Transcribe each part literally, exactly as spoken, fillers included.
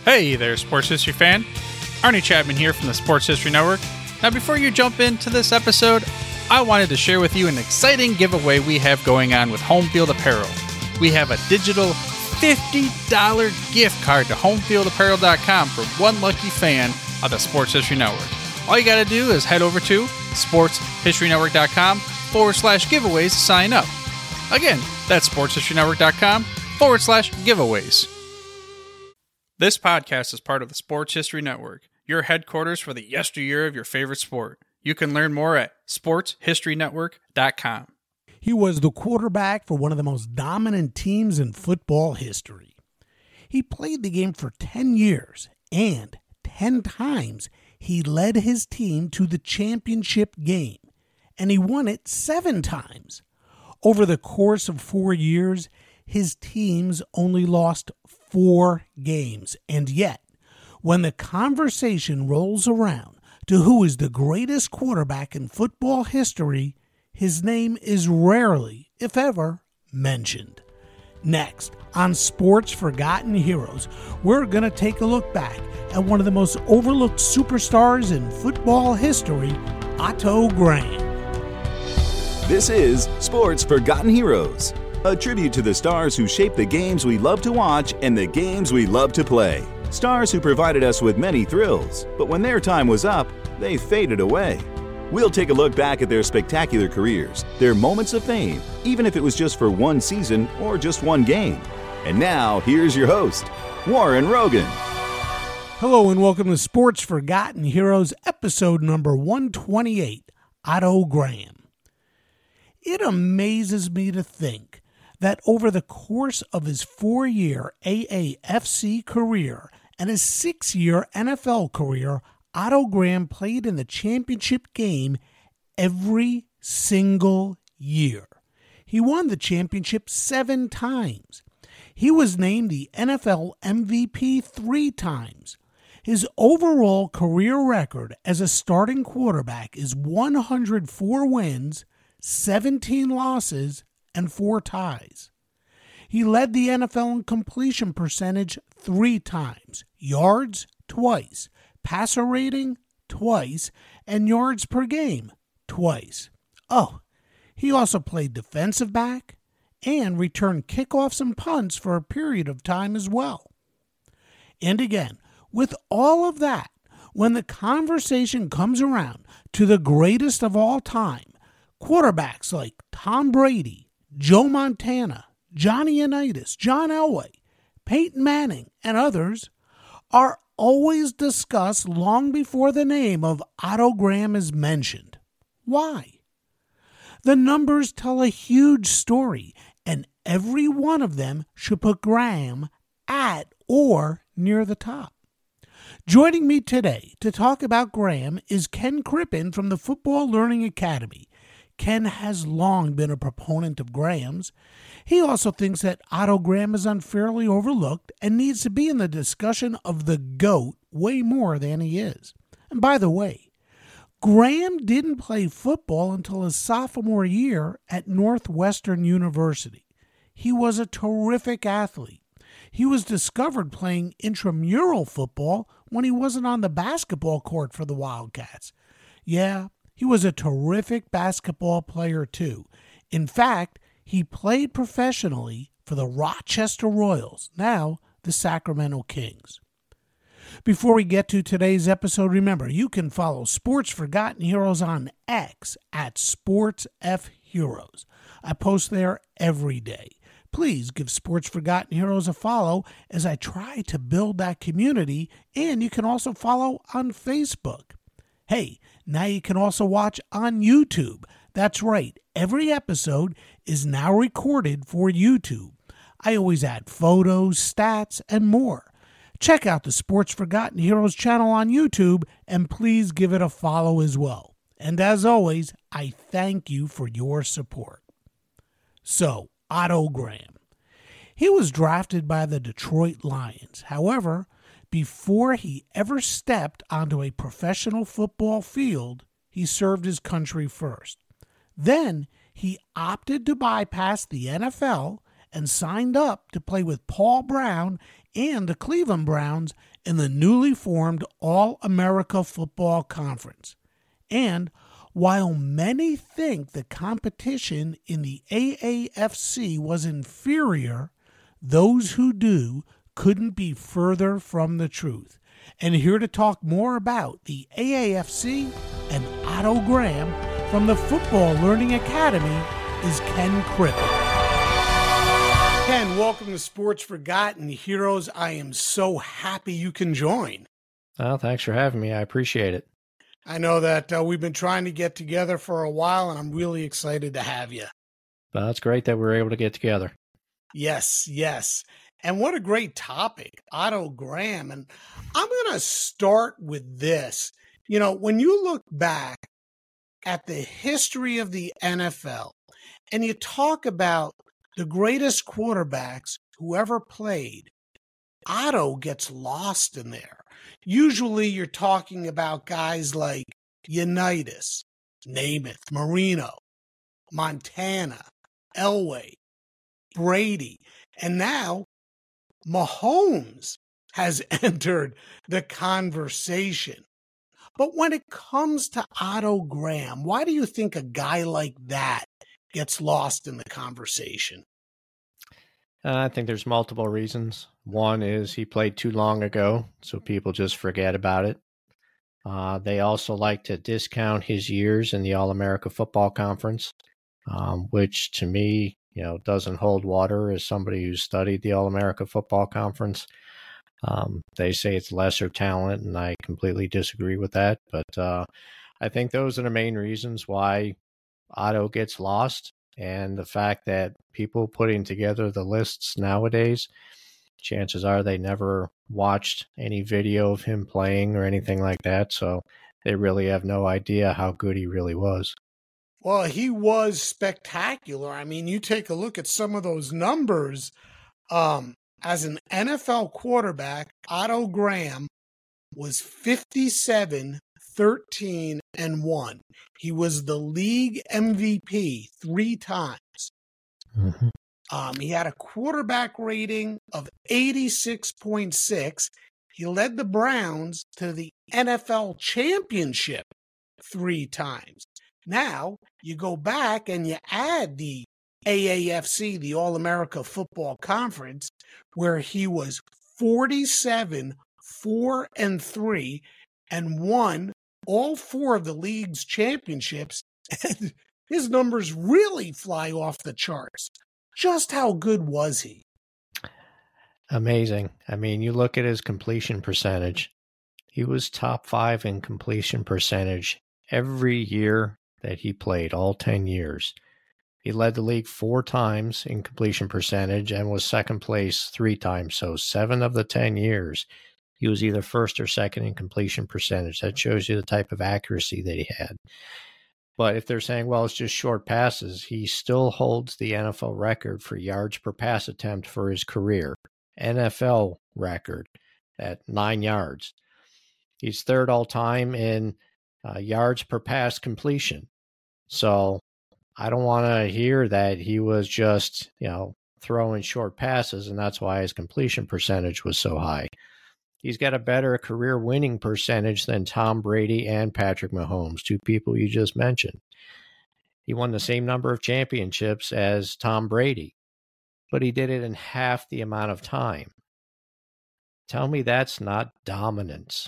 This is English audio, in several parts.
Hey there, Sports History fan. Arnie Chapman here from the Sports History Network. Now, before you jump into this episode, I wanted to share with you an exciting giveaway we have going on with Home Field Apparel. We have a digital fifty dollars gift card to home field apparel dot com for one lucky fan of the Sports History Network. All you got to do is head over to sports history network dot com forward slash giveaways to sign up. Again, that's sports history network dot com forward slash giveaways. This podcast is part of the Sports History Network, your headquarters for the yesteryear of your favorite sport. You can learn more at sports history network dot com. He was the quarterback for one of the most dominant teams in football history. He played the game for ten years, and ten times he led his team to the championship game, and he won it seven times. Over the course of four years, his teams only lost four games, and yet, when the conversation rolls around to who is the greatest quarterback in football history, his name is rarely, if ever, mentioned. Next, on Sports Forgotten Heroes, we're going to take a look back at one of the most overlooked superstars in football history, Otto Graham. This is Sports Forgotten Heroes, a tribute to the stars who shaped the games we love to watch and the games we love to play. Stars who provided us with many thrills, but when their time was up, they faded away. We'll take a look back at their spectacular careers, their moments of fame, even if it was just for one season or just one game. And now, here's your host, Warren Rogan. Hello and welcome to Sports Forgotten Heroes, episode number one twenty-eight, Otto Graham. It amazes me to think that over the course of his four-year A A F C career and his six-year N F L career, Otto Graham played in the championship game every single year. He won the championship seven times. He was named the N F L M V P three times. His overall career record as a starting quarterback is one hundred four wins, seventeen losses, and four ties. He led the N F L in completion percentage three times, yards twice, passer rating twice, and yards per game twice. Oh, he also played defensive back and returned kickoffs and punts for a period of time as well. And again, with all of that, when the conversation comes around to the greatest of all time, quarterbacks like Tom Brady, Joe Montana, Johnny Unitas, John Elway, Peyton Manning, and others are always discussed long before the name of Otto Graham is mentioned. Why? The numbers tell a huge story, and every one of them should put Graham at or near the top. Joining me today to talk about Graham is Ken Crippen from the Football Learning Academy. Ken has long been a proponent of Graham's. He also thinks that Otto Graham is unfairly overlooked and needs to be in the discussion of the GOAT way more than he is. And by the way, Graham didn't play football until his sophomore year at Northwestern University. He was a terrific athlete. He was discovered playing intramural football when he wasn't on the basketball court for the Wildcats. Yeah, he was a terrific basketball player too. In fact, he played professionally for the Rochester Royals, now the Sacramento Kings. Before we get to today's episode, remember, you can follow Sports Forgotten Heroes on X at SportsFHeroes. I post there every day. Please give Sports Forgotten Heroes a follow as I try to build that community, and you can also follow on Facebook. Hey, now you can also watch on YouTube. That's right, every episode is now recorded for YouTube. I always add photos, stats, and more. Check out the Sports Forgotten Heroes channel on YouTube, and please give it a follow as well. And as always, I thank you for your support. So, Otto Graham. He was drafted by the Detroit Lions. However, before he ever stepped onto a professional football field, he served his country first. Then he opted to bypass the N F L and signed up to play with Paul Brown and the Cleveland Browns in the newly formed All-America Football Conference. And while many think the competition in the A A F C was inferior, those who do couldn't be further from the truth. And here to talk more about the A A F C and Otto Graham from the Football Learning Academy is Ken Crippen. Ken, welcome to Sports Forgotten Heroes. I am so happy you can join. Well, thanks for having me. I appreciate it. I know that uh, we've been trying to get together for a while, and I'm really excited to have you. Well, it's great that we're able to get together. Yes, yes. And what a great topic, Otto Graham. And I'm going to start with this. You know, when you look back at the history of the N F L and you talk about the greatest quarterbacks who ever played, Otto gets lost in there. Usually you're talking about guys like Unitas, Namath, Marino, Montana, Elway, Brady, and now Mahomes has entered the conversation. But when it comes to Otto Graham, why do you think a guy like that gets lost in the conversation? Uh, I think there's multiple reasons. One is he played too long ago, so people just forget about it. Uh, they also like to discount his years in the All-America Football Conference, um, which to me, you know, doesn't hold water as somebody who's studied the All-America Football Conference. Um, they say it's lesser talent, and I completely disagree with that. But uh, I think those are the main reasons why Otto gets lost. And the fact that people putting together the lists nowadays, chances are they never watched any video of him playing or anything like that. So they really have no idea how good he really was. Well, he was spectacular. I mean, you take a look at some of those numbers. Um, as an N F L quarterback, Otto Graham was fifty-seven, thirteen, and one. He was the league M V P three times. Mm-hmm. Um, he had a quarterback rating of eighty-six point six. He led the Browns to the N F L championship three times. Now, you go back and you add the A A F C, the All-America Football Conference, where he was forty-seven, four, and three, and won all four of the league's championships, and his numbers really fly off the charts. Just how good was he? Amazing. I mean, you look at his completion percentage. He was top five in completion percentage every year that he played, all ten years. He led the league four times in completion percentage and was second place three times. So seven of the ten years, he was either first or second in completion percentage. That shows you the type of accuracy that he had. But if they're saying, well, it's just short passes, he still holds the N F L record for yards per pass attempt for his career. N F L record at nine yards. He's third all time in uh, yards per pass completion. So I don't want to hear that he was just, you know, throwing short passes, and that's why his completion percentage was so high. He's got a better career winning percentage than Tom Brady and Patrick Mahomes, two people you just mentioned. He won the same number of championships as Tom Brady, but he did it in half the amount of time. Tell me that's not dominance.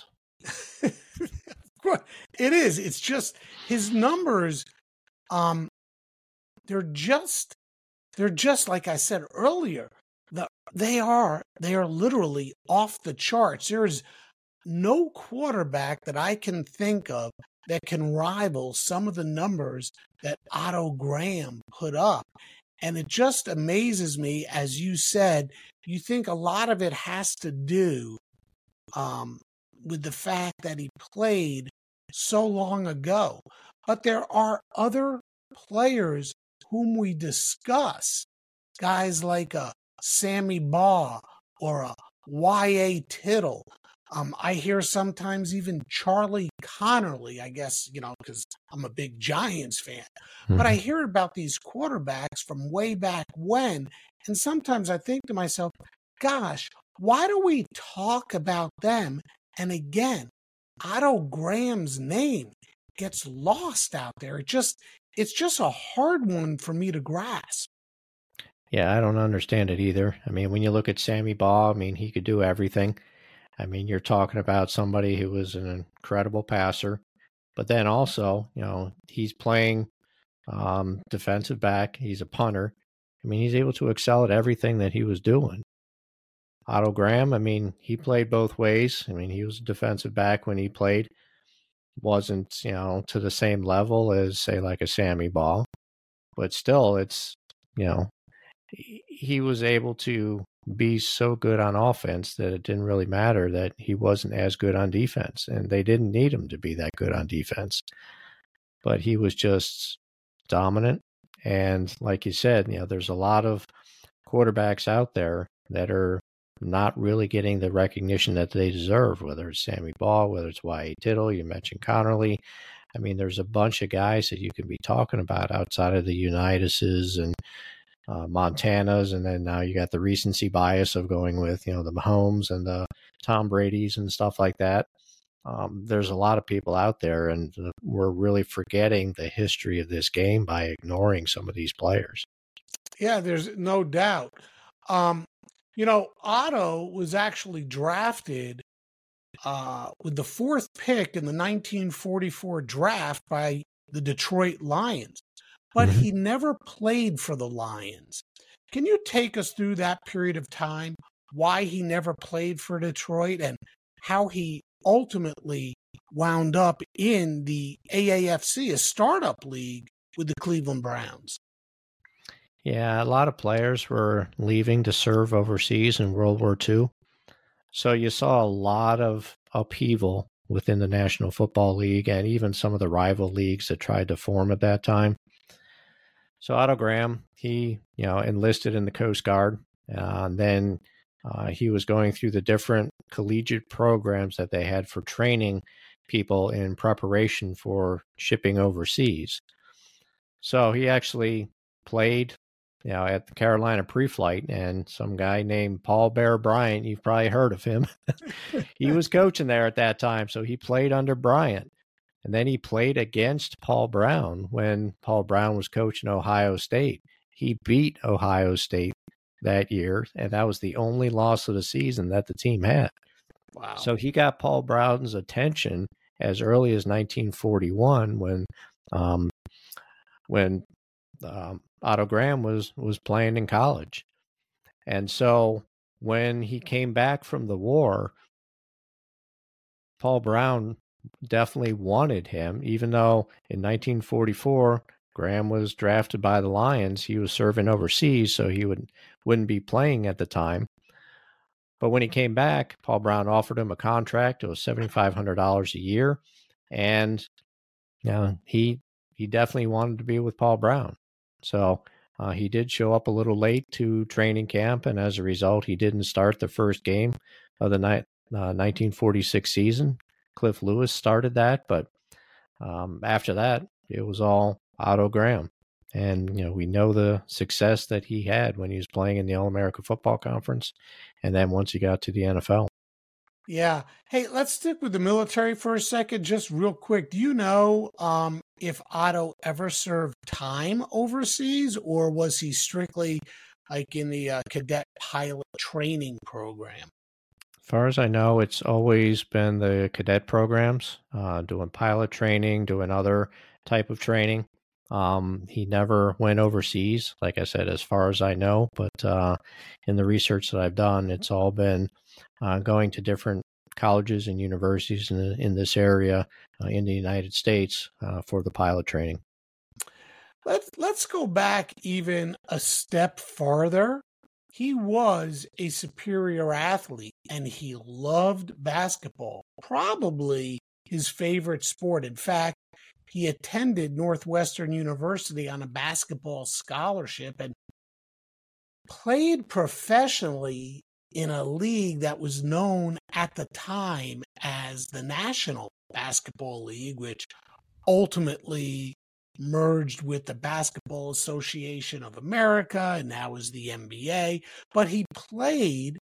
It is. It's just his numbers. Um, they're just, they're just like I said earlier. The they are they are literally off the charts. There's no quarterback that I can think of that can rival some of the numbers that Otto Graham put up. And it just amazes me, as you said, you think a lot of it has to do um, with the fact that he played so long ago. But there are other players whom we discuss, guys like a Sammy Baugh or a Y A Tittle. Um, I hear sometimes even Charlie Connerly, I guess, you know, because I'm a big Giants fan. Mm-hmm. But I hear about these quarterbacks from way back when, and sometimes I think to myself, gosh, why do we talk about them? And again, Otto Graham's name gets lost out there. It just, it's just a hard one for me to grasp. Yeah, I don't understand it either. I mean, when you look at Sammy Baugh, I mean, he could do everything. I mean, you're talking about somebody who was an incredible passer, but then also, you know, he's playing um, defensive back. He's a punter. I mean, he's able to excel at everything that he was doing. Otto Graham, I mean, he played both ways. I mean, he was a defensive back when he played. Wasn't, you know, to the same level as, say, like a Sammy Baugh. But still, it's, you know, he was able to be so good on offense that it didn't really matter that he wasn't as good on defense. And they didn't need him to be that good on defense. But he was just dominant. And like you said, you know, there's a lot of quarterbacks out there that are not really getting the recognition that they deserve, whether it's Sammy Baugh, whether it's Y A. Tittle, you mentioned Connerly. I mean, there's a bunch of guys that you can be talking about outside of the Unitas's and uh, Montana's, and then now you got the recency bias of going with, you know, the Mahomes and the Tom Brady's and stuff like that. Um, there's a lot of people out there, and we're really forgetting the history of this game by ignoring some of these players. Yeah, there's no doubt. Um, you know, Otto was actually drafted uh, with the fourth pick in the nineteen forty-four draft by the Detroit Lions, but mm-hmm. he never played for the Lions. Can you take us through that period of time, why he never played for Detroit, and how he ultimately wound up in the A A F C, a startup league with the Cleveland Browns? Yeah, a lot of players were leaving to serve overseas in World War Two. So you saw a lot of upheaval within the National Football League and even some of the rival leagues that tried to form at that time. So Otto Graham, he, you know, enlisted in the Coast Guard. Uh, and then uh, he was going through the different collegiate programs that they had for training people in preparation for shipping overseas. So he actually played, you know, at the Carolina Pre-Flight, and some guy named Paul Bear Bryant, you've probably heard of him. He was coaching there at that time, so he played under Bryant. And then he played against Paul Brown when Paul Brown was coaching Ohio State. He beat Ohio State that year, and that was the only loss of the season that the team had. Wow. So he got Paul Brown's attention as early as nineteen forty-one when um, when um, Otto Graham was, was playing in college. And so when he came back from the war, Paul Brown definitely wanted him, even though in nineteen forty-four, Graham was drafted by the Lions. He was serving overseas, so he would, wouldn't be playing at the time. But when he came back, Paul Brown offered him a contract. It was seven thousand five hundred dollars a year. And you know, he he definitely wanted to be with Paul Brown. So uh, he did show up a little late to training camp, and as a result, he didn't start the first game of the ni- uh, nineteen forty-six season. Cliff Lewis started that, but um, after that, it was all Otto Graham. And, you know, we know the success that he had when he was playing in the All-America Football Conference, and then once he got to the N F L. Yeah. Hey, let's stick with the military for a second, just real quick. Do you know um, if Otto ever served time overseas, or was he strictly like in the uh, cadet pilot training program? As far as I know, it's always been the cadet programs, uh, doing pilot training, doing other type of training. Um, he never went overseas, like I said, as far as I know. But uh, in the research that I've done, it's all been uh, going to different colleges and universities in, in this area uh, in the United States uh, for the pilot training. Let's, let's go back even a step farther. He was a superior athlete, and he loved basketball, probably his favorite sport. In fact, he attended Northwestern University on a basketball scholarship and played professionally in a league that was known at the time as the National Basketball League, which ultimately merged with the Basketball Association of America and now is the N B A. But he played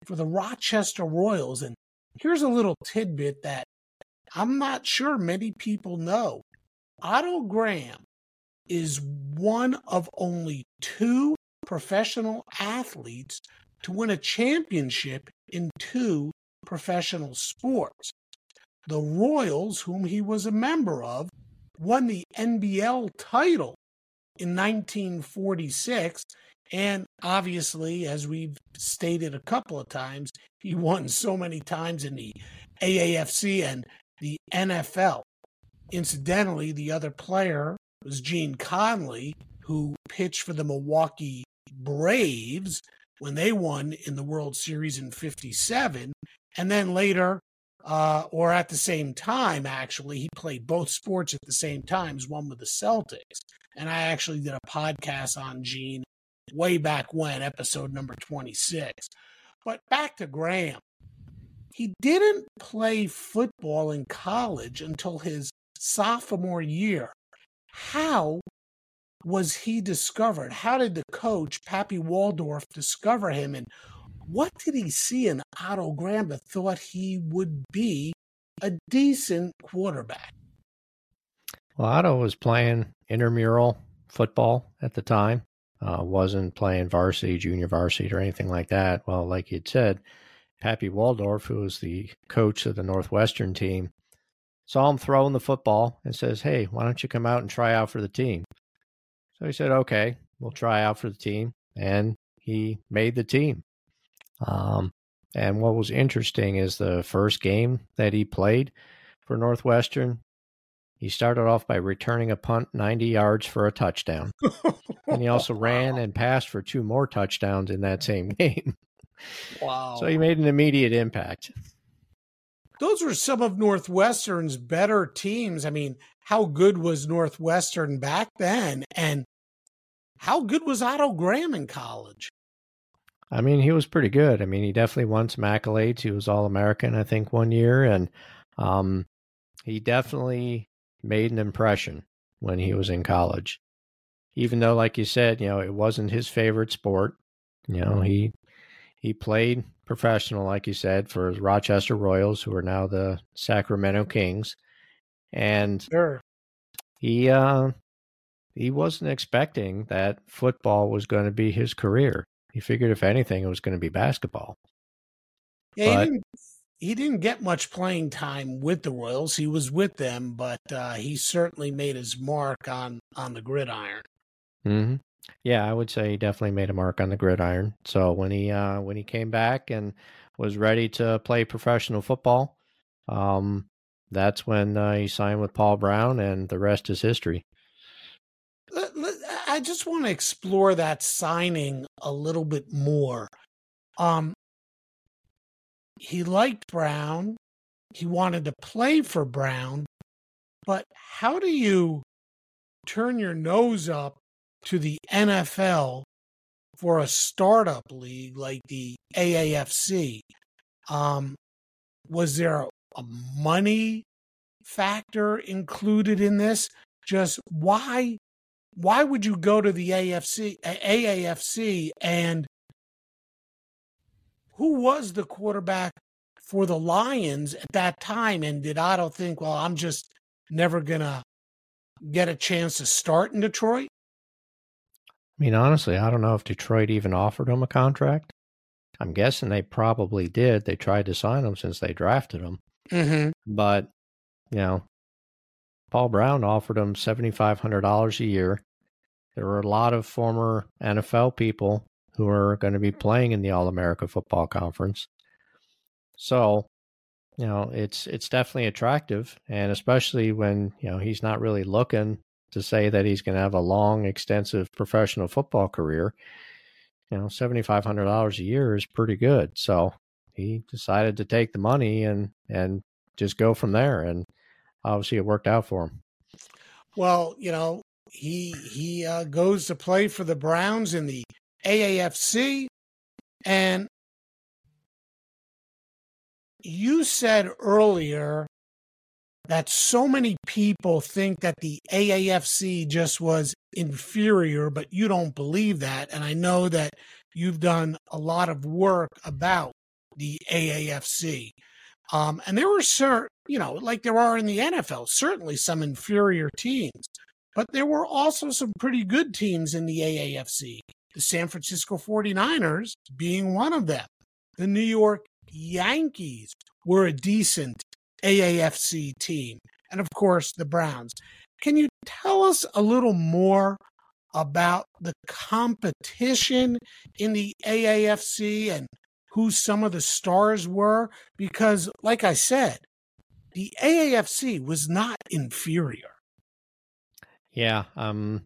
for the Rochester Royals. And here's a little tidbit that I'm not sure many people know. Otto Graham is one of only two professional athletes to win a championship in two professional sports. The Royals, whom he was a member of, won the N B L title in nineteen forty-six, and obviously, as we've stated a couple of times, he won so many times in the A A F C and the N F L. Incidentally, the other player was Gene Conley, who pitched for the Milwaukee Braves when they won in the World Series in fifty-seven, and then later, uh, or at the same time, actually, he played both sports at the same time, one with the Celtics. And I actually did a podcast on Gene way back when, episode number twenty-six. But back to Graham. He didn't play football in college until his sophomore year. How was he discovered? How did the coach, Pappy Waldorf, discover him? And what did he see in Otto Graham that thought he would be a decent quarterback? Well, Otto was playing intramural football at the time. Uh, wasn't playing varsity, junior varsity, or anything like that. Well, like you'd said, Pappy Waldorf, who was the coach of the Northwestern team, saw him throwing the football and says, "Hey, why don't you come out and try out for the team?" So he said, "Okay, we'll try out for the team." And he made the team. Um, and what was interesting is the first game that he played for Northwestern, he started off by returning a punt ninety yards for a touchdown. And he also ran and passed for two more touchdowns in that same game. Wow. So he made an immediate impact. Those were some of Northwestern's better teams. I mean, how good was Northwestern back then? And how good was Otto Graham in college? I mean, he was pretty good. I mean, he definitely won some accolades. He was All-American, I think, one year. And um, he definitely made an impression when he was in college. Even though, like you said, you know, it wasn't his favorite sport. You know, he he played professional, like you said, for the Rochester Royals, who are now the Sacramento Kings. And sure. he uh, he wasn't expecting that football was going to be his career. He figured, if anything, it was going to be basketball. Yeah, but, he, didn't, he didn't get much playing time with the Royals. He was with them, but uh, he certainly made his mark on, on the gridiron. Mm-hmm. Yeah, I would say he definitely made a mark on the gridiron. So when he uh, when he came back and was ready to play professional football, um, that's when uh, he signed with Paul Brown, and the rest is history. I just want to explore that signing a little bit more. Um, he liked Brown. He wanted to play for Brown. But how do you turn your nose up to the N F L for a startup league like the A A F C? Um, was there a, a money factor included in this? Just why, why would you go to the A F C, A A F C, and who was the quarterback for the Lions at that time? And did Otto think, well, I'm just never going to get a chance to start in Detroit? I mean, honestly, I don't know if Detroit even offered him a contract. I'm guessing they probably did. They tried to sign him since they drafted him. Mm-hmm. But, you know, Paul Brown offered him seven thousand five hundred dollars a year. There were a lot of former N F L people who are going to be playing in the All-America Football Conference. So, you know, it's it's definitely attractive, and especially when, you know, he's not really looking to say that he's going to have a long, extensive professional football career. You know, seven thousand five hundred dollars a year is pretty good. So he decided to take the money and, and just go from there. And obviously it worked out for him. Well, you know, he, he uh, goes to play for the Browns in the A A F C. And you said earlier that so many people think that the A A F C just was inferior, but you don't believe that. And I know that you've done a lot of work about the A A F C. Um, and there were certain, you know, like there are in the N F L, certainly some inferior teams, but there were also some pretty good teams in the A A F C. The San Francisco forty-niners being one of them. The New York Yankees were a decent A A F C team. And of course, the Browns. Can you tell us a little more about the competition in the A A F C and who some of the stars were? Because, like I said, the A A F C was not inferior. Yeah, um,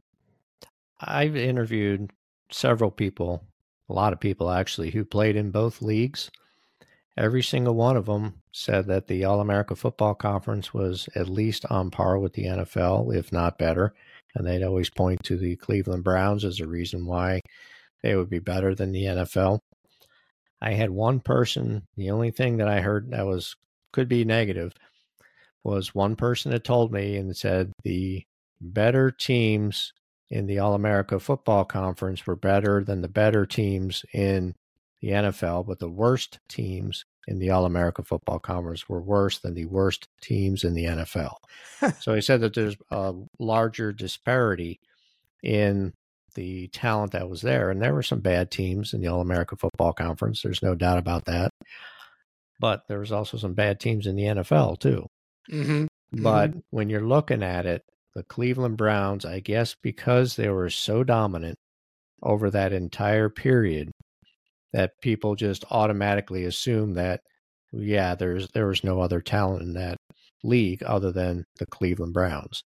I've interviewed several people, a lot of people actually, who played in both leagues. Every single one of them said that the All-America Football Conference was at least on par with the N F L, if not better. And they'd always point to the Cleveland Browns as a reason why they would be better than the N F L. I had one person, the only thing that I heard that was could be negative was one person that told me and said the better teams in the All-America Football Conference were better than the better teams in the N F L, but the worst teams in the All-America Football Conference were worse than the worst teams in the N F L. So he said that there's a larger disparity in the talent that was there. And there were some bad teams in the All-America Football Conference. There's no doubt about that. But there was also some bad teams in the N F L too. Mm-hmm. But mm-hmm. when you're looking at it, the Cleveland Browns, I guess because they were so dominant over that entire period, that people just automatically assume that, yeah, there's there was no other talent in that league other than the Cleveland Browns.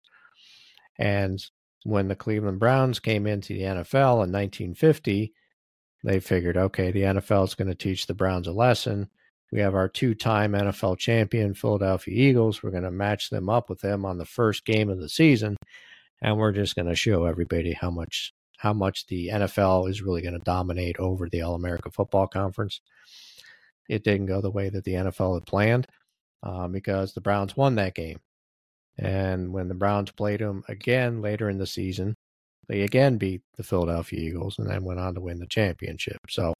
And when the Cleveland Browns came into the N F L in nineteen fifty, they figured, okay, the N F L is going to teach the Browns a lesson. We have our two-time N F L champion Philadelphia Eagles. We're going to match them up with them on the first game of the season, and we're just going to show everybody how much how much the N F L is really going to dominate over the All-America Football Conference. It didn't go the way that the N F L had planned uh, because the Browns won that game. And when the Browns played them again later in the season, they again beat the Philadelphia Eagles and then went on to win the championship. So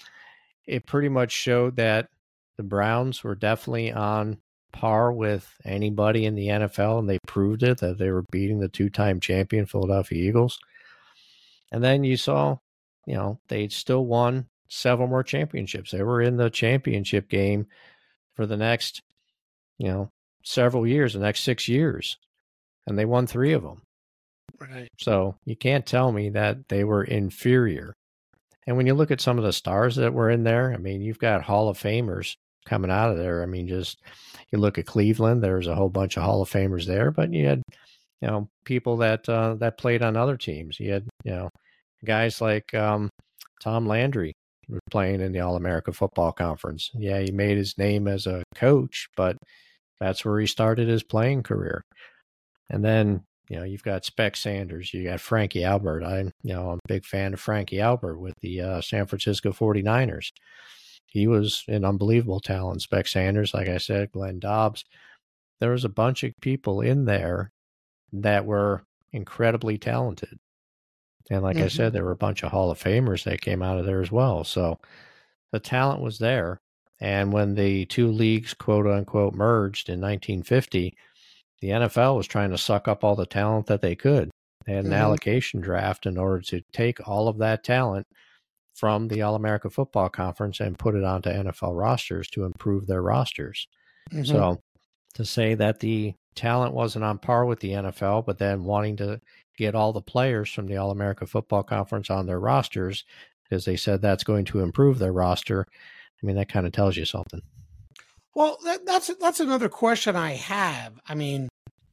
it pretty much showed that the Browns were definitely on par with anybody in the N F L, and they proved it, that they were beating the two-time champion Philadelphia Eagles. And then you saw, you know, they still won several more championships. They were in the championship game for the next, you know, several years, the next six years, and they won three of them. Right. So you can't tell me that they were inferior. And when you look at some of the stars that were in there, I mean, you've got Hall of Famers coming out of there. I mean, just you look at Cleveland, there's a whole bunch of Hall of Famers there, but you had, you know, people that uh, that played on other teams. You had, you know, guys like um, Tom Landry playing in the All-America Football Conference. Yeah, he made his name as a coach, but that's where he started his playing career. And then, you know, you've got Spec Sanders, you got Frankie Albert. I'm, you know, I'm a big fan of Frankie Albert with the uh, San Francisco forty-niners. He was an unbelievable talent. Spec Sanders, like I said, Glenn Dobbs. There was a bunch of people in there that were incredibly talented. And like mm-hmm. I said, there were a bunch of Hall of Famers that came out of there as well. So the talent was there. And when the two leagues, quote unquote, merged in nineteen fifty, the N F L was trying to suck up all the talent that they could. They had an mm-hmm. allocation draft in order to take all of that talent from the All-America Football Conference and put it onto N F L rosters to improve their rosters. Mm-hmm. So to say that the talent wasn't on par with the N F L, but then wanting to get all the players from the All-America Football Conference on their rosters because they said that's going to improve their roster, I mean, that kind of tells you something. Well, that, that's that's another question I have. I mean,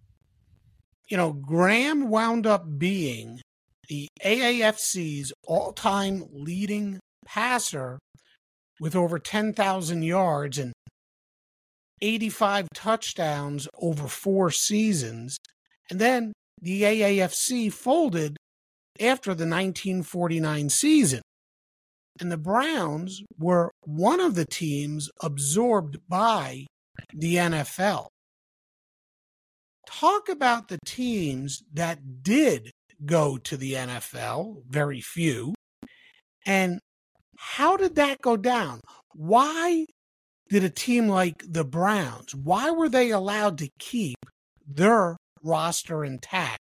you know, Graham wound up being the A A F C's all-time leading passer with over ten thousand yards and eighty-five touchdowns over four seasons. And then the A A F C folded after the nineteen forty-nine season. And the Browns were one of the teams absorbed by the N F L. Talk about the teams that did go to the N F L, very few, and how did that go down? Why did a team like the Browns, why were they allowed to keep their roster intact?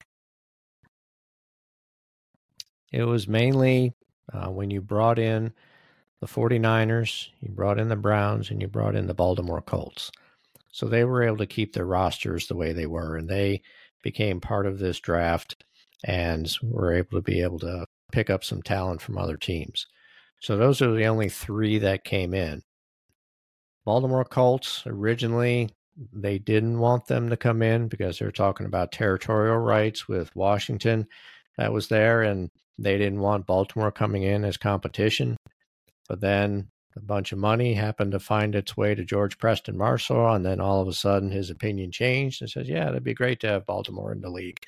It was mainly uh, when you brought in the 49ers, you brought in the Browns, and you brought in the Baltimore Colts. So they were able to keep their rosters the way they were, and they became part of this draft and were able to be able to pick up some talent from other teams. So those are the only three that came in. Baltimore Colts, originally, they didn't want them to come in because they were talking about territorial rights with Washington that was there, and they didn't want Baltimore coming in as competition. But then a bunch of money happened to find its way to George Preston Marshall, and then all of a sudden his opinion changed and said, yeah, it'd be great to have Baltimore in the league.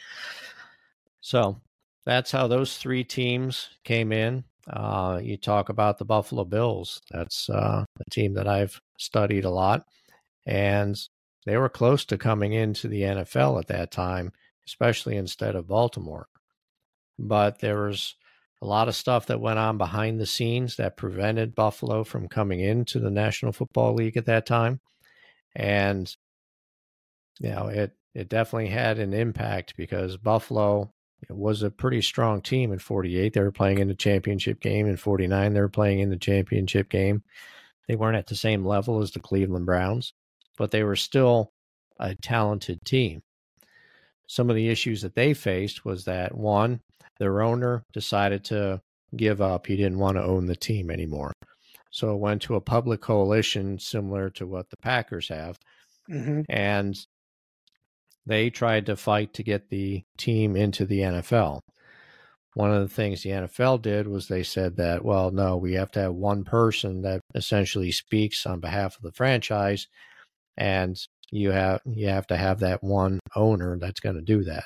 So that's how those three teams came in. Uh, you talk about the Buffalo Bills. That's uh, a team that I've studied a lot, and they were close to coming into the N F L at that time, especially instead of Baltimore. But there was a lot of stuff that went on behind the scenes that prevented Buffalo from coming into the National Football League at that time. And, you know, it, it definitely had an impact because Buffalo was a pretty strong team in forty-eight. They were playing in the championship game. In forty-nine, they were playing in the championship game. They weren't at the same level as the Cleveland Browns, but they were still a talented team. Some of the issues that they faced was that, one, their owner decided to give up. He didn't want to own the team anymore. So it went to a public coalition similar to what the Packers have. Mm-hmm. And they tried to fight to get the team into the N F L. One of the things the N F L did was they said that, well, no, we have to have one person that essentially speaks on behalf of the franchise, and you have you have to have that one owner that's going to do that.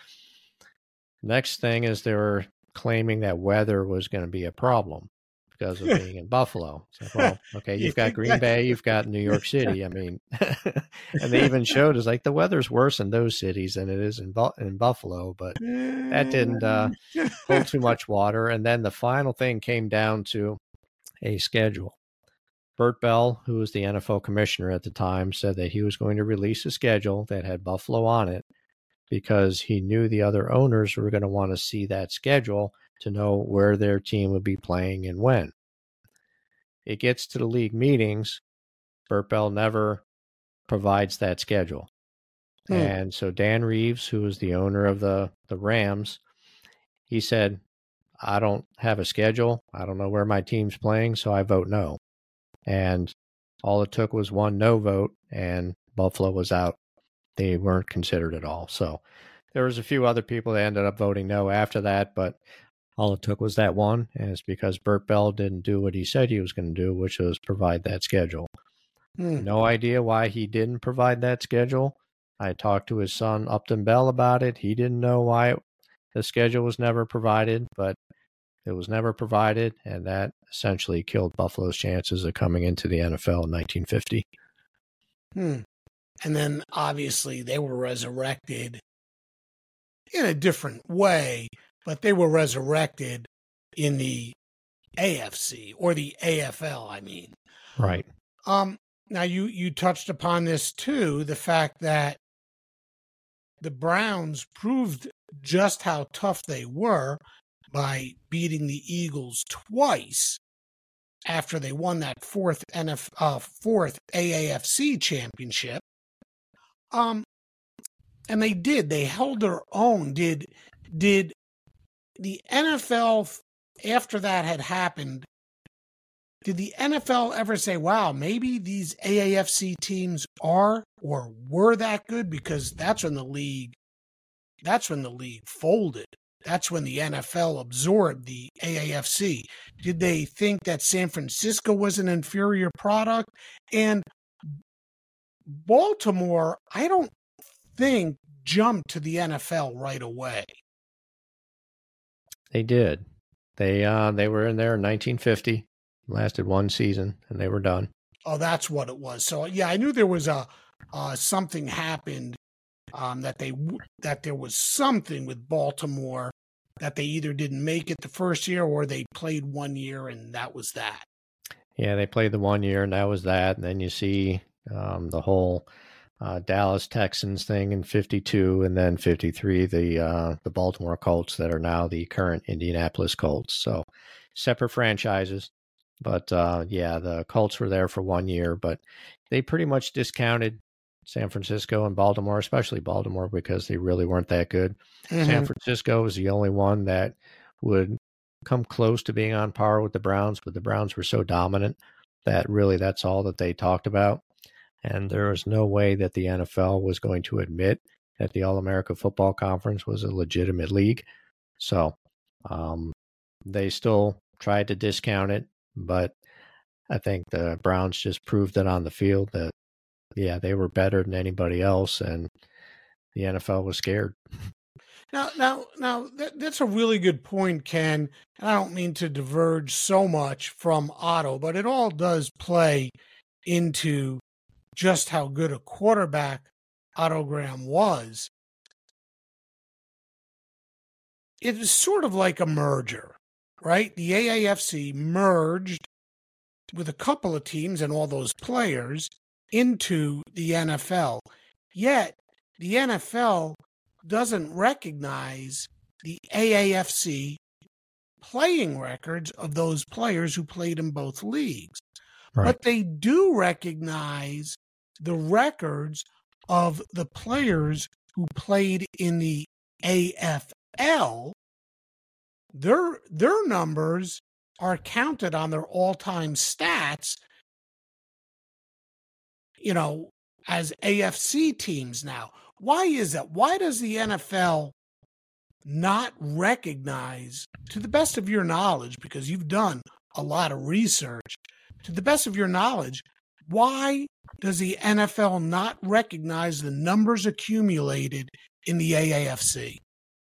Next thing is they were claiming that weather was going to be a problem because of being in Buffalo. So, well, okay, you've got Green Bay, you've got New York City. I mean, and they even showed us like the weather's worse in those cities than it is in Bu- in Buffalo, but that didn't uh, hold too much water. And then the final thing came down to a schedule. Bert Bell, who was the N F L commissioner at the time, said that he was going to release a schedule that had Buffalo on it because he knew the other owners were going to want to see that schedule to know where their team would be playing and when. It gets to the league meetings, Bert Bell never provides that schedule. Hmm. And so Dan Reeves, who was the owner of the, the Rams, he said, I don't have a schedule. I don't know where my team's playing, so I vote no. And all it took was one no vote, and Buffalo was out. They weren't considered at all. So there was a few other people that ended up voting no after that, but all it took was that one, and it's because Bert Bell didn't do what he said he was going to do, which was provide that schedule. Hmm. No idea why he didn't provide that schedule. I talked to his son, Upton Bell, about it. He didn't know why the schedule was never provided, but it was never provided, and that essentially killed Buffalo's chances of coming into the N F L in nineteen fifty. Hmm. And then, obviously, they were resurrected in a different way, but they were resurrected in the A F C, or the A F L, I mean. Right. Um. Now, you, you touched upon this, too, the fact that the Browns proved just how tough they were by beating the Eagles twice after they won that fourth N F uh, fourth A A F C championship. Um, and they did. They held their own. Did did the N F L, after that had happened, did the N F L ever say, wow, maybe these A A F C teams are or were that good? Because that's when the league, that's when the league folded. That's when the N F L absorbed the A A F C. Did they think that San Francisco was an inferior product? And Baltimore, I don't think, jumped to the N F L right away. They did. They uh, they were in there in nineteen fifty, lasted one season, and they were done. Oh, that's what it was. So, yeah, I knew there was a uh, something happened, um, that they that there was something with Baltimore, that they either didn't make it the first year or they played one year and that was that. Yeah, they played the one year, and that was that. And then you see um, the whole uh, Dallas Texans thing in fifty-two, and then fifty-three, the uh, the Baltimore Colts that are now the current Indianapolis Colts. So separate franchises. But uh, yeah, the Colts were there for one year, but they pretty much discounted San Francisco and Baltimore, especially Baltimore, because they really weren't that good. Mm-hmm. San Francisco was the only one that would come close to being on par with the Browns, but the Browns were so dominant that really that's all that they talked about. And there was no way that the N F L was going to admit that the All-America Football Conference was a legitimate league. So um, they still tried to discount it, but I think the Browns just proved it on the field that, yeah, they were better than anybody else, and the N F L was scared. Now, now, now, that, that's a really good point, Ken. And I don't mean to diverge so much from Otto, but it all does play into just how good a quarterback Otto Graham was. It was sort of like a merger, right? The A A F C merged with a couple of teams and all those players into the N F L. Yet, the N F L doesn't recognize the A A F C playing records of those players who played in both leagues. Right. But they do recognize the records of the players who played in the A F L. Their, their numbers are counted on their all-time stats, you know, as A F C teams now. Why is that? Why does the N F L not recognize, to the best of your knowledge, because you've done a lot of research, to the best of your knowledge, why does the N F L not recognize the numbers accumulated in the A A F C?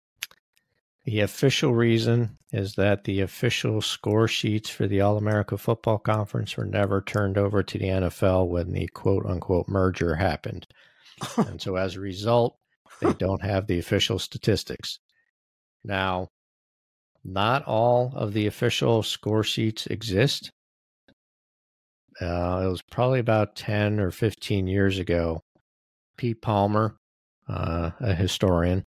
The official reason is that the official score sheets for the All-America Football Conference were never turned over to the N F L when the quote-unquote merger happened. And so as a result, they don't have the official statistics. Now, not all of the official score sheets exist. Uh, it was probably about ten or fifteen years ago. Pete Palmer, uh, a historian,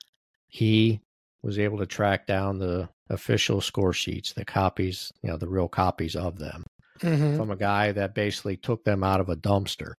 he was able to track down the official score sheets, the copies, you know, the real copies of them, mm-hmm. from a guy that basically took them out of a dumpster.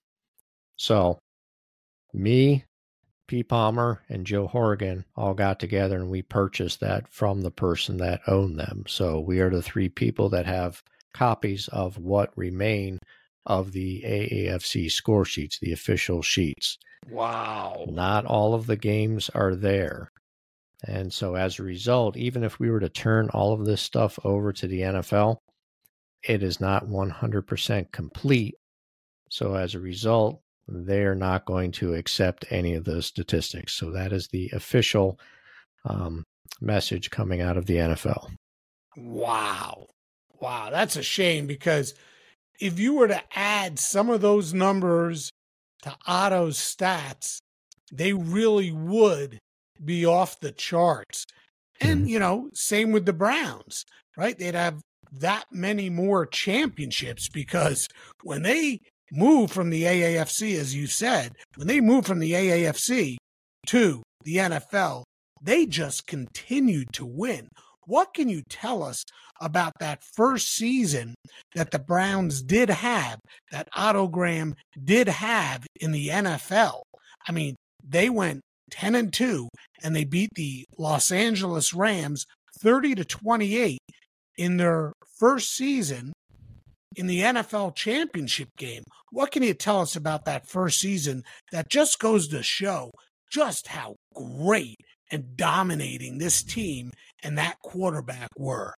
So me, Pete Palmer, and Joe Horrigan all got together and we purchased that from the person that owned them. So we are the three people that have copies of what remain of the A A F C score sheets, the official sheets. Wow. Not all of the games are there. And so as a result, even if we were to turn all of this stuff over to the N F L, it is not one hundred percent complete. So as a result, they're not going to accept any of those statistics. So that is the official um, message coming out of the N F L. Wow. Wow, that's a shame, because if you were to add some of those numbers to Otto's stats, they really would be off the charts. And, you know, same with the Browns, right? They'd have that many more championships, because when they move from the A A F C, as you said, when they move from the A A F C to the N F L, they just continued to win. What can you tell us about that first season that the Browns did have, that Otto Graham did have in the N F L? I mean, they went ten and two, and they beat the Los Angeles Rams thirty to twenty-eight in their first season in the N F L championship game. What can you tell us about that first season that just goes to show just how great and dominating this team and that quarterback were?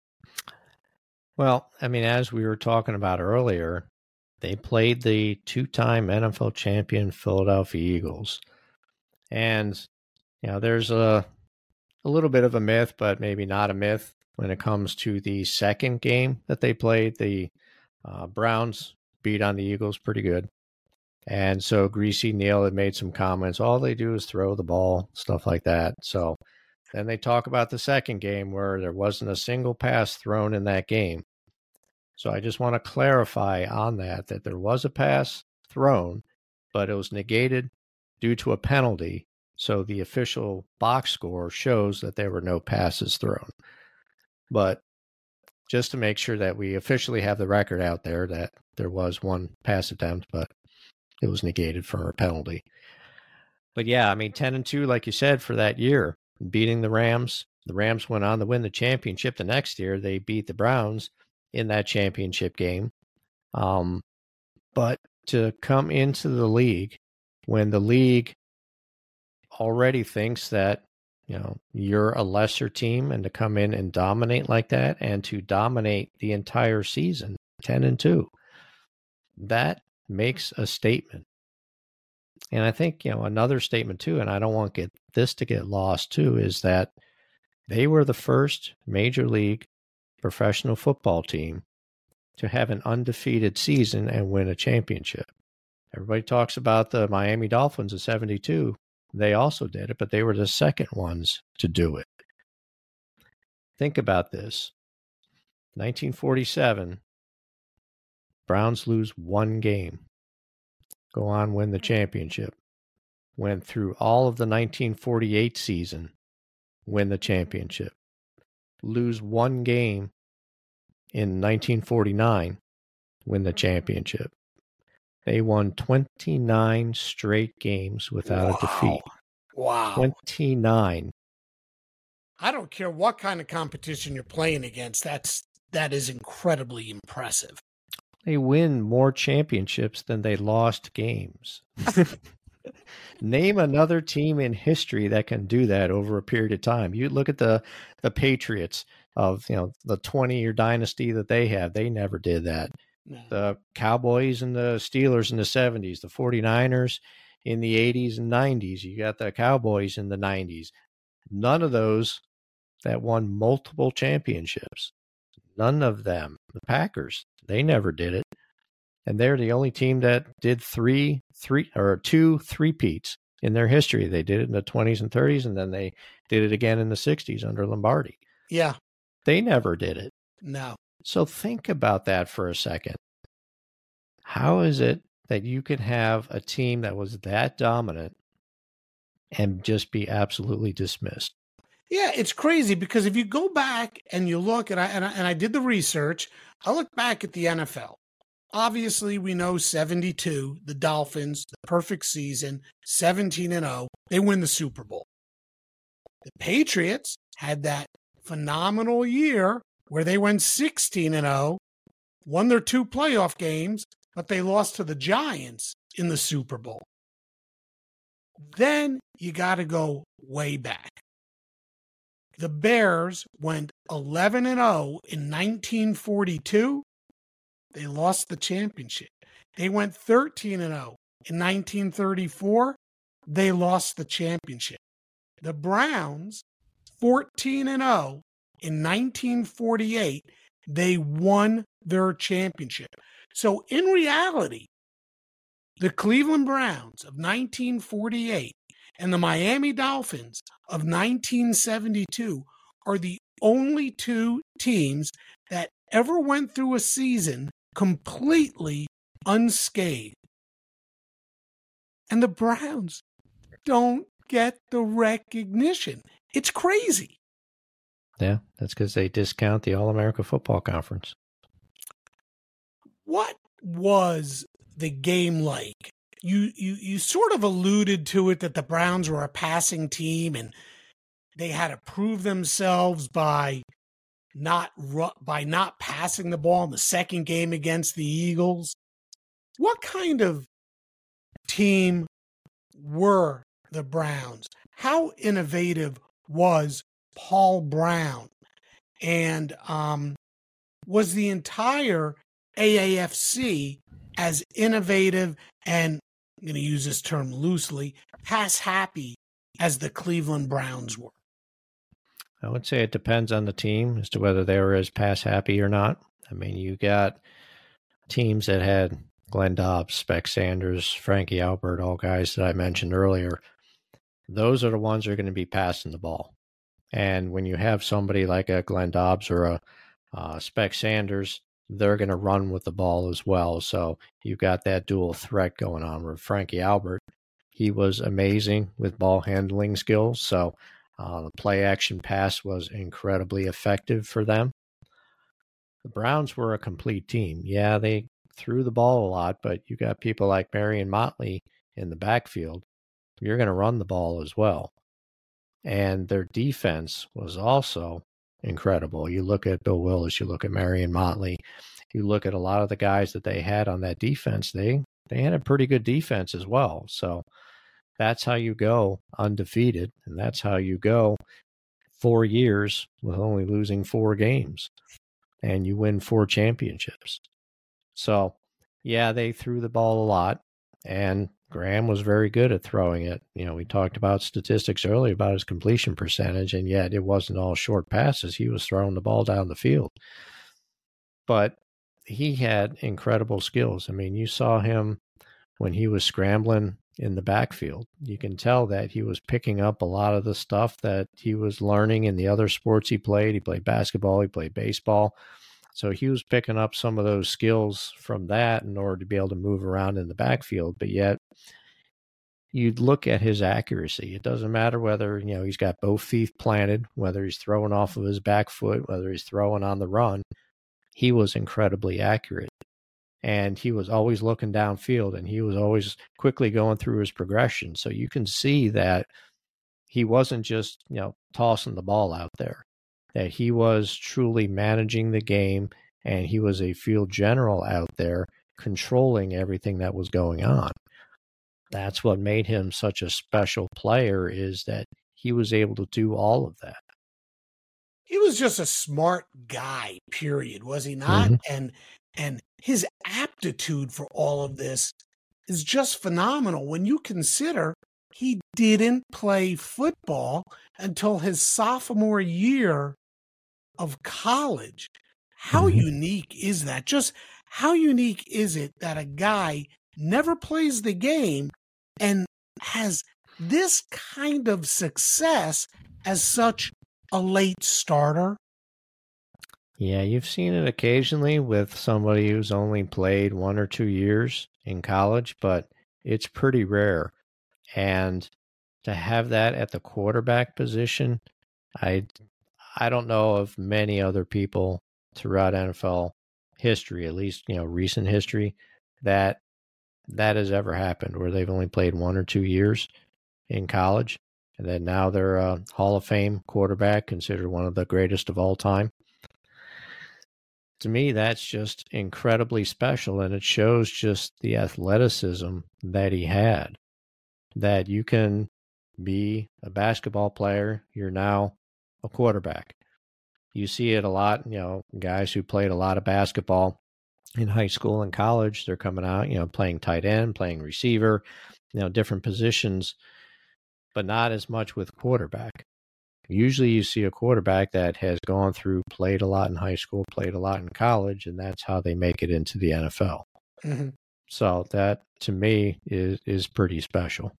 Well, I mean, as we were talking about earlier, they played the two-time N F L champion Philadelphia Eagles. And, you know, there's a, a little bit of a myth, but maybe not a myth, when it comes to the second game that they played. The uh, Browns beat on the Eagles pretty good. And so Greasy Neal had made some comments. All they do is throw the ball, stuff like that. So then they talk about the second game where there wasn't a single pass thrown in that game. So I just want to clarify on that, that there was a pass thrown, but it was negated due to a penalty. So the official box score shows that there were no passes thrown. But just to make sure that we officially have the record out there that there was one pass attempt, but it was negated for a penalty. But yeah, I mean, ten and two, like you said, for that year, beating the Rams. The Rams went on to win the championship the next year. They beat the Browns in that championship game. Um, but to come into the league when the league already thinks that, you know, you're a lesser team, and to come in and dominate like that, and to dominate the entire season, ten and two, that makes a statement. And I think, you know, another statement too, and I don't want get this to get lost too, is that they were the first major league professional football team to have an undefeated season and win a championship. Everybody talks about the Miami Dolphins of seventy-two. They also did it, but they were the second ones to do it. Think about this. nineteen forty-seven, Browns lose one game. Go on, win the championship. Went through all of the nineteen forty-eight season, win the championship. Lose one game in nineteen forty-nine, win the championship. They won twenty-nine straight games without wow. a defeat. Wow. twenty-nine. I don't care what kind of competition you're playing against. That's that is incredibly impressive. They win more championships than they lost games. Name another team in history that can do that over a period of time. You look at the the Patriots of, you know, the twenty-year dynasty that they have. They never did that. No. The Cowboys and the Steelers in the seventies, the forty-niners in the eighties and nineties. You got the Cowboys in the nineties. None of those that won multiple championships. None of them. The Packers, they never did it. And they're the only team that did three, three or two three-peats in their history. They did it in the twenties and thirties, and then they did it again in the sixties under Lombardi. Yeah. They never did it. No. So think about that for a second. How is it that you can have a team that was that dominant and just be absolutely dismissed? Yeah, it's crazy because if you go back and you look, and I, and I, and I did the research, I look back at the N F L. Obviously, we know seventy-two, the Dolphins, the perfect season, seventeen and oh, they win the Super Bowl. The Patriots had that phenomenal year where they went sixteen and oh, won their two playoff games, but they lost to the Giants in the Super Bowl. Then you got to go way back. The Bears went eleven and oh in nineteen forty-two. They lost the championship. They went thirteen and oh in nineteen thirty-four. They lost the championship. The Browns, fourteen and oh in nineteen forty-eight. They won their championship. So in reality, the Cleveland Browns of nineteen forty-eight and the Miami Dolphins of nineteen seventy-two are the only two teams that ever went through a season completely unscathed. And the Browns don't get the recognition. It's crazy. Yeah, that's because they discount the All-America Football Conference. What was the game like? You, you you sort of alluded to it that the Browns were a passing team and they had to prove themselves by not by not passing the ball in the second game against the Eagles. What kind of team were the Browns? How innovative was Paul Brown? And um, was the entire A A F C as innovative and, I'm going to use this term loosely, pass happy as the Cleveland Browns were? I would say it depends on the team as to whether they were as pass happy or not. I mean, you got teams that had Glenn Dobbs, Spec Sanders, Frankie Albert, all guys that I mentioned earlier. Those are the ones that are going to be passing the ball. And when you have somebody like a Glenn Dobbs or a uh, Spec Sanders, they're going to run with the ball as well. So you've got that dual threat going on with Frankie Albert. He was amazing with ball handling skills. So uh, the play action pass was incredibly effective for them. The Browns were a complete team. Yeah, they threw the ball a lot, but you got people like Marion Motley in the backfield. You're going to run the ball as well. And their defense was also incredible. You look at Bill Willis, you look at Marion Motley, you look at a lot of the guys that they had on that defense, they they had a pretty good defense as well. So that's how you go undefeated, and that's how you go four years with only losing four games, and you win four championships. So, yeah, they threw the ball a lot, and Graham was very good at throwing it. You know, we talked about statistics earlier about his completion percentage, and yet it wasn't all short passes. He was throwing the ball down the field. But he had incredible skills. I mean, you saw him when he was scrambling in the backfield. You can tell that he was picking up a lot of the stuff that he was learning in the other sports he played. He played basketball, he played baseball. So he was picking up some of those skills from that in order to be able to move around in the backfield. But yet you'd look at his accuracy. It doesn't matter whether, you know, he's got both feet planted, whether he's throwing off of his back foot, whether he's throwing on the run. He was incredibly accurate. And he was always looking downfield, and he was always quickly going through his progression. So you can see that he wasn't just, you know, tossing the ball out there, that he was truly managing the game, and he was a field general out there controlling everything that was going on. That's what made him such a special player, is that he was able to do all of that. He was just a smart guy, period, was he not? Mm-hmm. And and his aptitude for all of this is just phenomenal when you consider he didn't play football until his sophomore year of college. How mm-hmm. unique is that? Just how unique is it that a guy never plays the game and has this kind of success as such a late starter? Yeah, you've seen it occasionally with somebody who's only played one or two years in college, but it's pretty rare. And to have that at the quarterback position, I I don't know of many other people throughout N F L history, at least, you know, recent history, that that has ever happened, where they've only played one or two years in college, and then now they're a Hall of Fame quarterback, considered one of the greatest of all time. To me, that's just incredibly special, and it shows just the athleticism that he had, that you can be a basketball player, you're now a quarterback. You see it a lot, you know, guys who played a lot of basketball in high school and college, they're coming out, you know, playing tight end, playing receiver, you know, different positions, but not as much with quarterback. Usually you see a quarterback that has gone through, played a lot in high school, played a lot in college, and that's how they make it into the N F L. Mm-hmm. So that, to me, is is pretty special.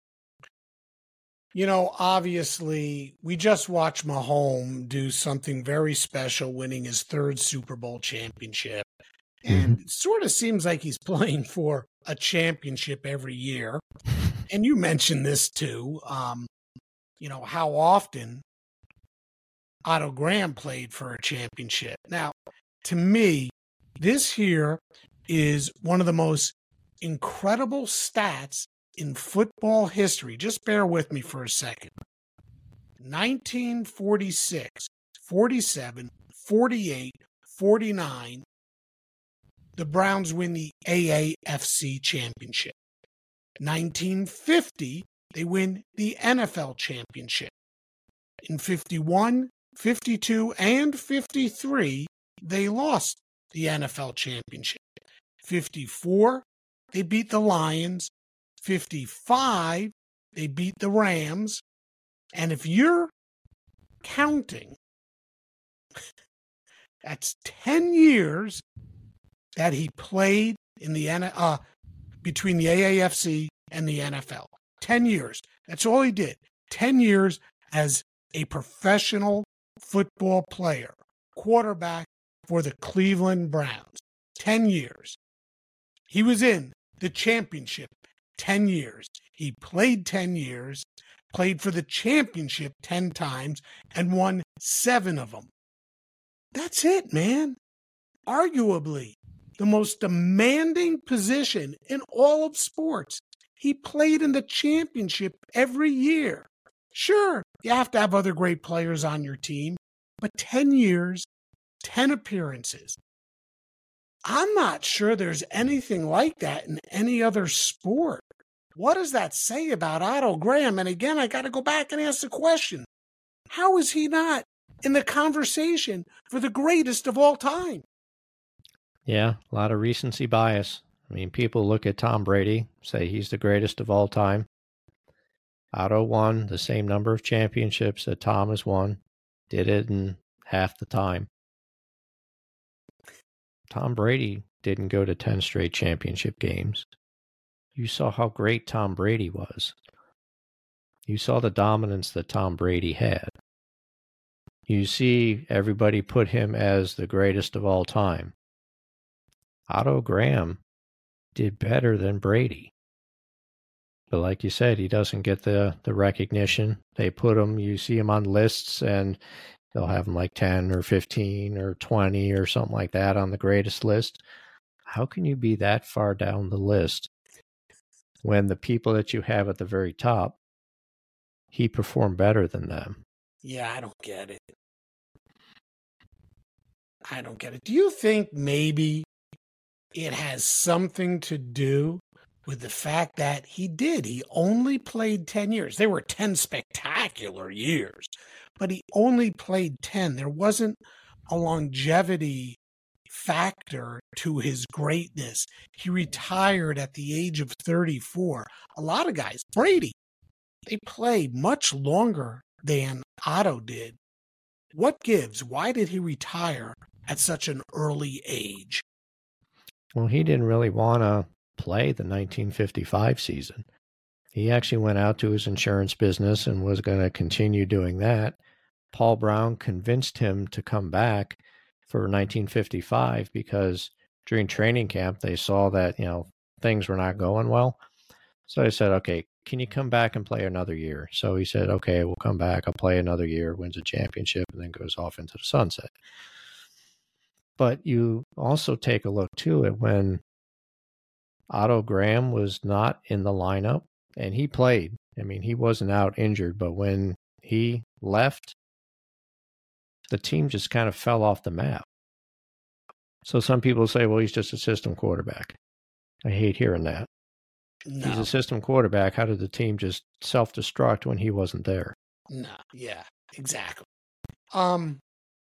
You know, obviously, we just watched Mahomes do something very special, winning his third Super Bowl championship. And mm-hmm. it sort of seems like he's playing for a championship every year. And you mentioned this too, um, you know, how often Otto Graham played for a championship. Now, to me, this here is one of the most incredible stats in football history. Just bear with me for a second. nineteen forty-six, forty-seven, forty-eight, forty-nine, the Browns win the A A F C championship. nineteen fifty, they win the N F L championship. In fifty-one, fifty-two, and fifty-three, they lost the N F L championship. fifty-four, they beat the Lions. fifty-five, they beat the Rams. And if you're counting, that's ten years that he played in the uh, between the A A F C and the N F L. ten years. That's all he did. ten years as a professional football player, quarterback for the Cleveland Browns. ten years. He was in the championship ten years. He played ten years, played for the championship ten times, and won seven of them. That's it, man. Arguably the most demanding position in all of sports. He played in the championship every year. Sure, you have to have other great players on your team, but ten years, ten appearances. I'm not sure there's anything like that in any other sport. What does that say about Otto Graham? And again, I got to go back and ask the question, how is he not in the conversation for the greatest of all time? Yeah, a lot of recency bias. I mean, people look at Tom Brady, say he's the greatest of all time. Otto won the same number of championships that Tom has won, did it in half the time. Tom Brady didn't go to ten straight championship games. You saw how great Tom Brady was. You saw the dominance that Tom Brady had. You see everybody put him as the greatest of all time. Otto Graham did better than Brady. But like you said, he doesn't get the, the recognition. They put him, you see him on lists, and they'll have him like ten or fifteen or twenty or something like that on the greatest list. How can you be that far down the list when the people that you have at the very top, he performed better than them? Yeah, I don't get it. I don't get it. Do you think maybe it has something to do with the fact that he did. He only played ten years. They were ten spectacular years, but he only played ten. There wasn't a longevity factor to his greatness. He retired at the age of thirty-four. A lot of guys, Brady, they play much longer than Otto did. What gives? Why did he retire at such an early age? Well, he didn't really want to play the nineteen fifty-five season. He actually went out to his insurance business and was going to continue doing that. Paul Brown convinced him to come back for nineteen fifty-five because during training camp, they saw that, you know, things were not going well. So I said, okay, can you come back and play another year? So he said, okay, we'll come back. I'll play another year, wins a championship, and then goes off into the sunset. But you also take a look, too, at when Otto Graham was not in the lineup, and he played. I mean, he wasn't out injured, but when he left, the team just kind of fell off the map. So some people say, well, he's just a system quarterback. I hate hearing that. No. He's a system quarterback. How did the team just self-destruct when he wasn't there? No, yeah, exactly. Um,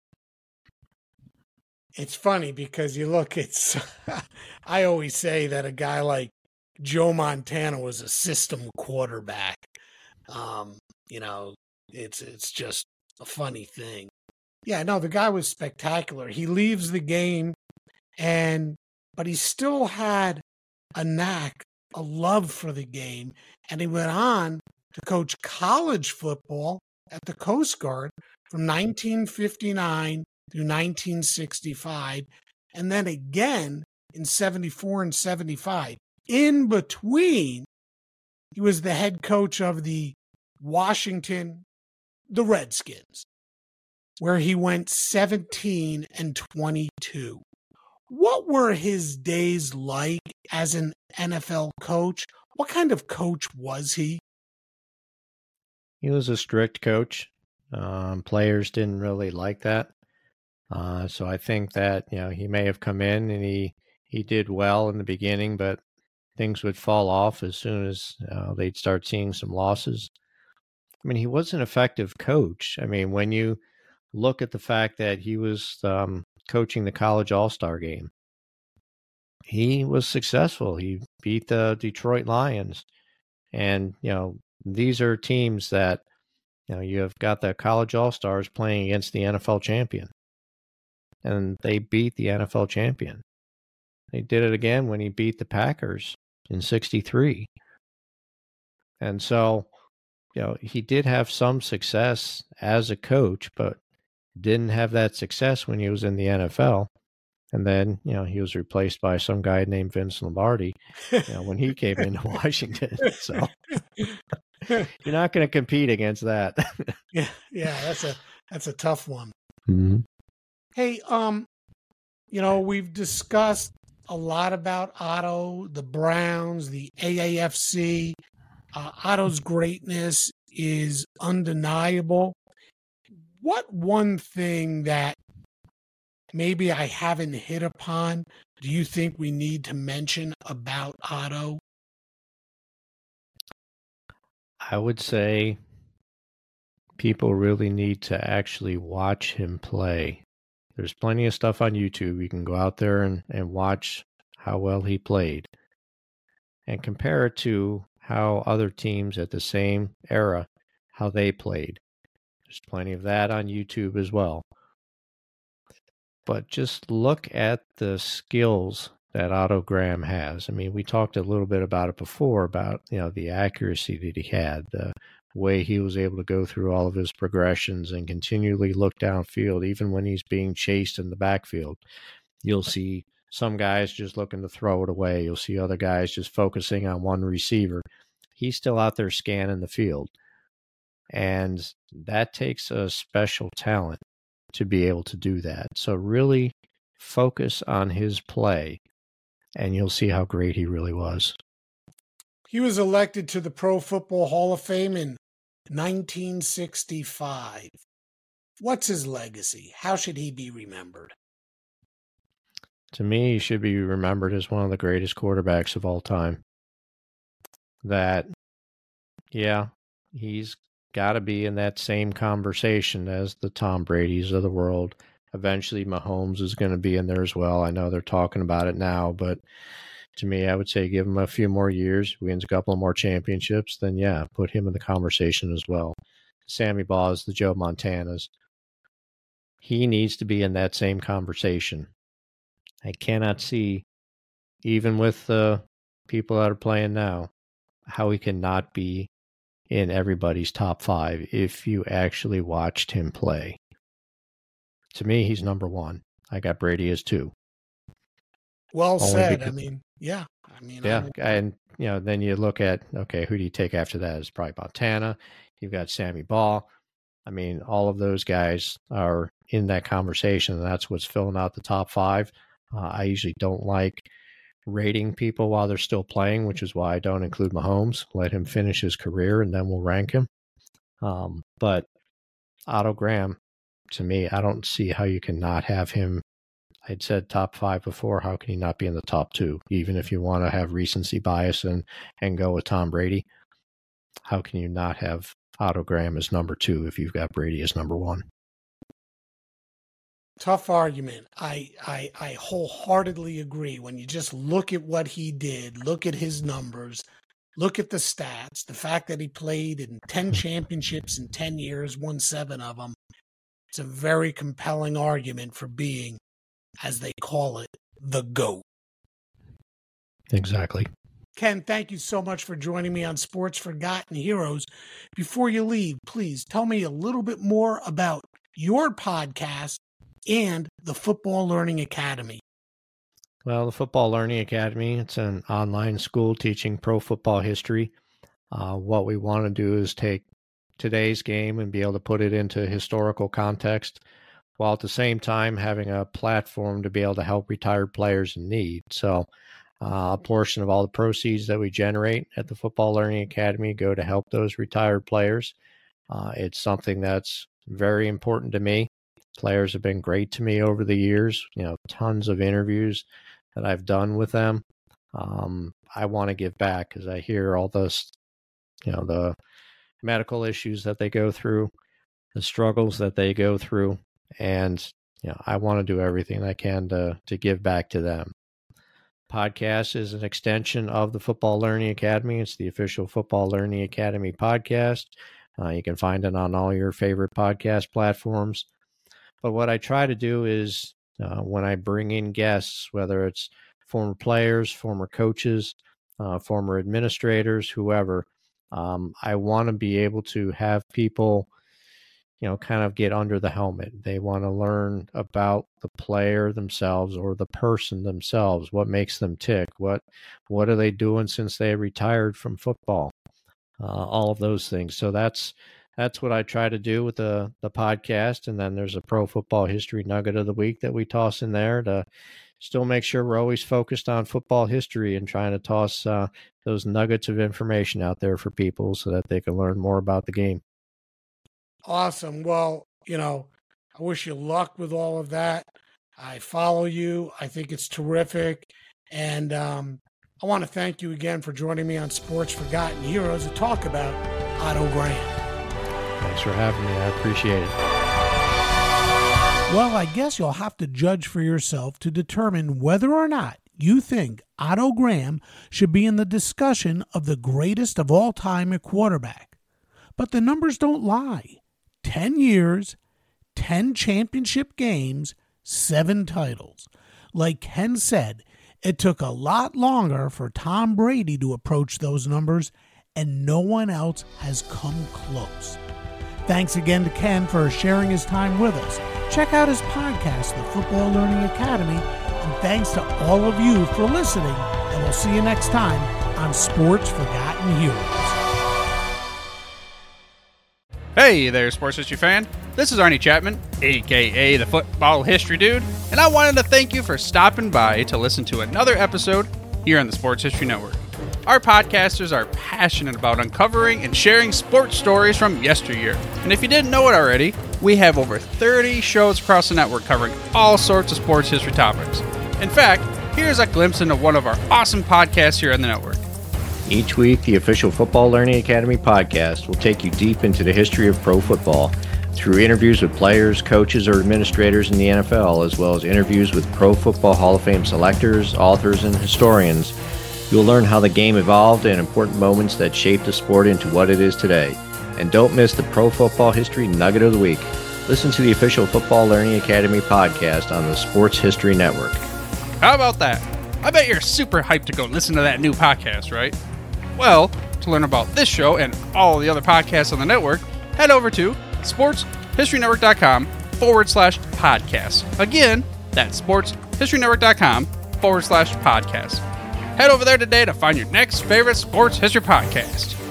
it's funny because you look, it's, I always say that a guy like Joe Montana was a system quarterback. Um, you know, it's, it's just a funny thing. Yeah, no, the guy was spectacular. He leaves the game and, but he still had a knack, a love for the game. And he went on to coach college football at the Coast Guard from nineteen fifty-nine through nineteen sixty-five, and then again in seventy-four and seventy-five. In between, he was the head coach of the Washington, the Redskins, where he went seventeen and twenty-two. What were his days like as an N F L coach? What kind of coach was he? He was a strict coach. Um, players didn't really like that. Uh, so I think that, you know, he may have come in and he, he did well in the beginning, but things would fall off as soon as uh, they'd start seeing some losses. I mean, he was an effective coach. I mean, when you look at the fact that he was um, coaching the college all-star game, he was successful. He beat the Detroit Lions. And, you know, these are teams that, you know, you have got the college all-stars playing against the N F L champion. And they beat the N F L champion. They did it again when he beat the Packers in sixty-three. And so, you know, he did have some success as a coach, but didn't have that success when he was in the N F L. And then, you know, he was replaced by some guy named Vince Lombardi, you know, when he came into Washington. So you're not going to compete against that. yeah, yeah, that's a that's a tough one. Mm-hmm. Hey, um, you know, we've discussed a lot about Otto, the Browns, the A A F C. Uh, Otto's greatness is undeniable. What one thing that maybe I haven't hit upon do you think we need to mention about Otto? I would say people really need to actually watch him play. There's plenty of stuff on YouTube. You can go out there and, and watch how well he played and compare it to how other teams at the same era, how they played. There's plenty of that on YouTube as well. But just look at the skills that Otto Graham has. I mean, we talked a little bit about it before, about, you know, the accuracy that he had, the way he was able to go through all of his progressions and continually look downfield, even when he's being chased in the backfield. You'll see some guys just looking to throw it away. You'll see other guys just focusing on one receiver. He's still out there scanning the field. And that takes a special talent to be able to do that. So really focus on his play, and you'll see how great he really was. He was elected to the Pro Football Hall of Fame in nineteen sixty-five. What's his legacy? How should he be remembered? To me, he should be remembered as one of the greatest quarterbacks of all time. That, yeah, he's got to be in that same conversation as the Tom Brady's of the world. Eventually, Mahomes is going to be in there as well. I know they're talking about it now, but to me, I would say give him a few more years, wins a couple of more championships, then yeah, put him in the conversation as well. Sammy Baugh, the Joe Montanas. He needs to be in that same conversation. I cannot see, even with the people that are playing now, how he cannot be in everybody's top five if you actually watched him play. To me, he's number one. I got Brady as two. Well Only said. because, I mean, yeah. I mean, yeah, I and you know, then you look at, okay, who do you take after that? It's probably Montana. You've got Sammy Baugh. I mean, all of those guys are in that conversation, and that's what's filling out the top five. Uh, I usually don't like rating people while they're still playing, which is why I don't include Mahomes. Let him finish his career, and then we'll rank him. Um, but Otto Graham, to me, I don't see how you can not have him. I'd said top five before. How can he not be in the top two? Even if you want to have recency bias and, and go with Tom Brady, how can you not have Otto Graham as number two if you've got Brady as number one? Tough argument. I, I I wholeheartedly agree. When you just look at what he did, look at his numbers, look at the stats, the fact that he played in ten championships in ten years, won seven of them, it's a very compelling argument for being, as they call it, the GOAT. Exactly. Ken, thank you so much for joining me on Sports Forgotten Heroes. Before you leave, please tell me a little bit more about your podcast and the Football Learning Academy. Well, the Football Learning Academy, it's an online school teaching pro football history. Uh, what we want to do is take today's game and be able to put it into historical context, while at the same time having a platform to be able to help retired players in need. So uh, a portion of all the proceeds that we generate at the Football Learning Academy go to help those retired players. Uh, it's something that's very important to me. Players have been great to me over the years, you know, tons of interviews that I've done with them. Um, I want to give back because I hear all this, you know, the medical issues that they go through, the struggles that they go through. And, you know, I want to do everything I can to, to give back to them. Podcast is an extension of the Football Learning Academy. It's the official Football Learning Academy podcast. Uh, you can find it on all your favorite podcast platforms. But what I try to do is uh, when I bring in guests, whether it's former players, former coaches, uh, former administrators, whoever, um, I want to be able to have people you know, kind of get under the helmet. They want to learn about the player themselves or the person themselves. What makes them tick? What what are they doing since they retired from football? Uh, all of those things. So that's that's what I try to do with the the podcast. And then there's a pro football history nugget of the week that we toss in there to still make sure we're always focused on football history and trying to toss uh, those nuggets of information out there for people so that they can learn more about the game. Awesome. Well, you know, I wish you luck with all of that. I follow you. I think it's terrific. And um, I want to thank you again for joining me on Sports Forgotten Heroes to talk about Otto Graham. Thanks for having me. I appreciate it. Well, I guess you'll have to judge for yourself to determine whether or not you think Otto Graham should be in the discussion of the greatest of all time at quarterback. But the numbers don't lie. ten years, ten championship games, seven titles. Like Ken said, it took a lot longer for Tom Brady to approach those numbers, and no one else has come close. Thanks again to Ken for sharing his time with us. Check out his podcast, The Football Learning Academy, and thanks to all of you for listening, and we'll see you next time on Sports Forgotten Heroes. Hey there, sports history fan. This is Arnie Chapman, aka the Football History Dude, and I wanted to thank you for stopping by to listen to another episode here on the Sports History Network. Our podcasters are passionate about uncovering and sharing sports stories from yesteryear. And if you didn't know it already, we have over thirty shows across the network covering all sorts of sports history topics. In fact, here's a glimpse into one of our awesome podcasts here on the network. Each week, the official Football Learning Academy podcast will take you deep into the history of pro football through interviews with players, coaches, or administrators in the N F L, as well as interviews with Pro Football Hall of Fame selectors, authors, and historians. You'll learn how the game evolved and important moments that shaped the sport into what it is today. And don't miss the Pro Football History Nugget of the Week. Listen to the official Football Learning Academy podcast on the Sports History Network. How about that? I bet you're super hyped to go listen to that new podcast, right? Well, to learn about this show and all the other podcasts on the network, head over to sportshistorynetwork.com forward slash podcast. Again, that's sportshistorynetwork.com forward slash podcast. Head over there today to find your next favorite sports history podcast.